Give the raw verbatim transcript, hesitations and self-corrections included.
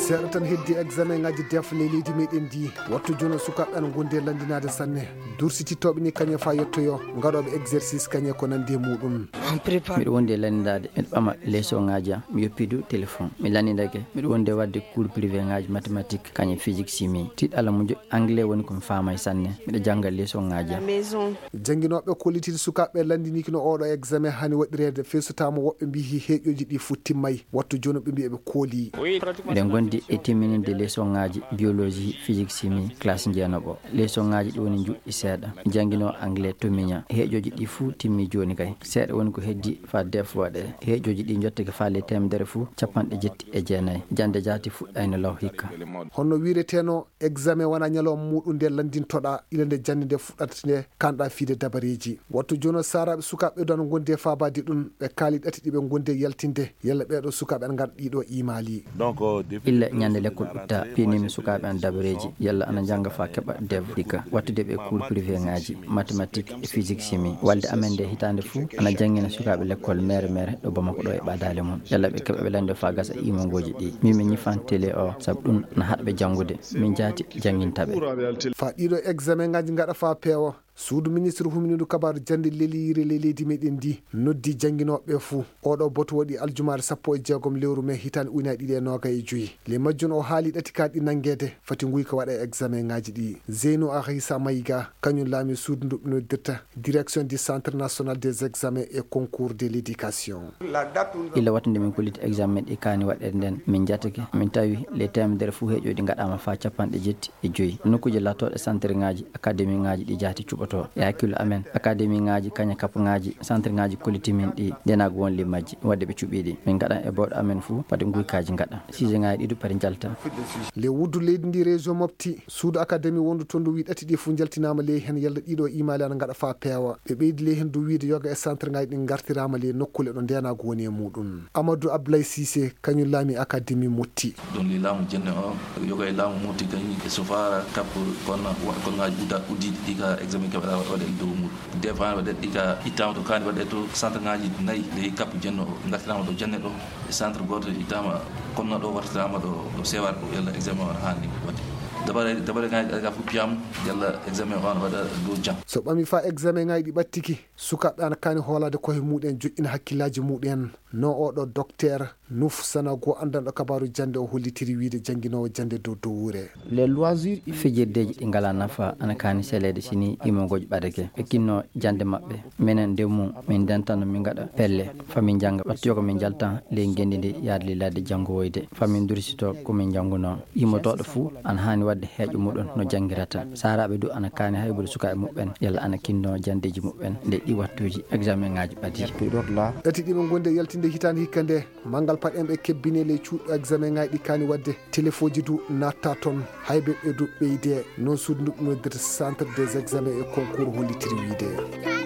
seeɗa tan heddi examen ngaji defle leydi meɗen ndi wattu jono sukaɓe ana gonde landinade sanne dursitittoɓe ni kañe fa yettoyo gaɗoɓe exercice kañe ko nandi e muɗum. miɗo wonde landidade miɗo ɓama leçon ngaji am mi yoppidu téléphone mi landidake miɗo wonde wadde cours privé ngaji mathématique kañe physique chimie tiɗala mo anglais woni komi faama e sanne miɗo jangga leçon ngaji am. jangguinoɓe kollitide sukaɓe landiniki no oɗo examen hani waɗirede fesutama woɓɓe mbi heeƴoji ɗi futtimay wattu joni ɓe mbi eɓe kooli. miɗen gondi e timmininde leçon ngaji biologie physique chimie classe jeenoɓo leçon ngaji ɗi woni juɗɗi seeɗa jangguino anglais tomiña heeƴoji ɗi fuu timmi joni kay seeɗa woni ko heddi fa def waɗe heeƴoji ɗi jottake faale temedere fuu capanɗe jetti e jeenayyi jande jaati fuɗɗayno law hikka. honno wireteno examen wona ñalawma muɗum nde landintoɗa ila nde jande nde fuɗɗata nde kanɗa fiide dabareji wattu joni saraɓe sukaɓe ɗo no gonde fabade ɗum ɓe kaali ɗati ɗiɓe gonde yaltinde yalla ɓeɗo sukaɓe ana gaɗa ɗiɗo imali. illa ñande l'école ɓutta pinimi sukaɓe an dabareji yalla ana jangga fa keɓa dev hikka wattude ɓe cours privé ngaji mathématique et physique chimie walde amen nde hitande fuu ana jangguina sukaɓe l'école mere mere ɗo Bamako ɗo e ɓadale mum yalla ɓe keɓa ɓe lande fa gasa imangoji ɗi mimi ñifan télé o saabu ɗum na haɗaɓe janggude min jaati jangguintaɓe fa ɗiɗo examen ngaji gaɗa fa peewa suudu ministre huminidou kabaru jande leliyire le leydi meɗen ndi noddi jangguinoɓe fuu oɗo boto waɗi aljumare sappo e jeegom lewru mai hitande ujunere ɗiɗi e noga e joyyi le majjun o haali ɗati kaɗi nanguede fati guyka waɗa examen ngaji ɗi. Zeynou Aissa Mayiga kañum laami suudu ndu nodirta direction du centre national des examens et concours de l'éducation. illa wattude min kolliti examen ɗi kaani waɗede nden min jatake min tawi les temedere fuu heeƴoɗi gaɗama fa capanɗe jetti e joyyi nokkuji lattoɗe centre ngaji académie ngaji ɗi jaati cuɓa e hakkille amen académie ngaji kaña kapa ngaji centre ngaji kolliti min ɗi ndenago won limmaji wadde ɓe cuɓiɗi min gaɗan e bawɗo amen fuu pade guykaji gaɗa sujet ngaji ɗiɗo pade jalta. le wuddu leydi ndi région mofti suudu académie wondu toon ndu wi ɗati ɗi fuu jaltinama ley hen yalla ɗiɗo imali ana gaɗa fa peewa ɓe ɓeydi ley hen du wiide yoga e centre ngaji ɗi gartirama ley nokkule ɗo ndenago woni e muɗum. Amadou Ablaye Cissé kañum laami académie motti ɗon li laamu jenne o yoga e laamu motti kañum e so fara kappo kono ko ngaji udda uddiɗi ɗi ka examen keɓa waɗe dow muɗum des fois waɗe ɗi ka ittama to kaani waɗe to centre ngaji nayyi ley kappo jenno o gartirama ɗo jenne ɗo e centre goto ittama konno ɗo wartirama ɗo ɗo sewar ɗo yalla examen o hanni wadde dabare dabare ngaji ga fuppiyama yalla examen o ana waɗa dow jam. so ɓami fa examen ngaji ɗi ɓattiki sukaɓe ana kaani hoolade koye muɗen joƴƴina hakkillaji muɗen no oɗo docteur Nouf Sanogo andanɗo kabaru jande o hollitiri wiide jangguinowo jande dow dowure. les loisirs fijirdeji ɗi ngala nafa ana kaani selede sini imangoji ɓadake ɓe kinno jande mabɓe minen nde mum min dentano min gaɗa pelle famin jangga wattu yoga min jaltan ley gendi ndi yaade ladde janggowoyde famin dursito komin jangguno immotoɗo fuu ana hani wadde heeƴo muɗum no jangguirata saraɓe du ana kaani haybude sukaɓe muɓɓen yalla ana kinno jandeji muɓɓen nde ɗi wattuji examen ngaji ɓaadi ɗati ɗiɓe gonde yaltinde hitande hikka nde mangal paɗen ɓe kebbine ley cuuɗo examen ngaji ɗi kaani wadde téléphone du natta toon hayɓe ɓe du ɓeyde noon suudu ndu nodirta centre des examens et concours hollitiri wiide.